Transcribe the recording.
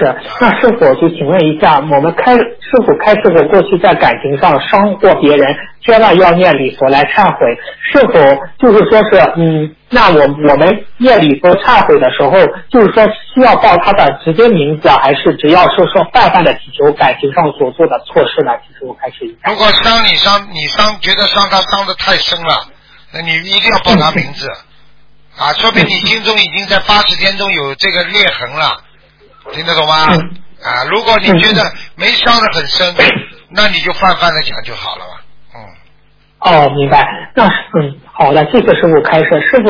是，那师傅就请问一下，我们师傅开示过过去在感情上伤过别人，千万要念礼佛来忏悔，是否就是说是那我们念礼佛忏悔的时候，就是说需要报他的直接名字，还是只要说泛泛的祈求感情上所做的错事呢？其实我开始一下。 如果你觉得伤他伤得太深了，那你一定要报他名字啊，说明你心中已经在80天中有这个裂痕了，听得懂吗？啊，如果你觉得没伤得很深，那你就泛泛的讲就好了嘛。 哦，明白。那好的，谢谢师傅开示。师傅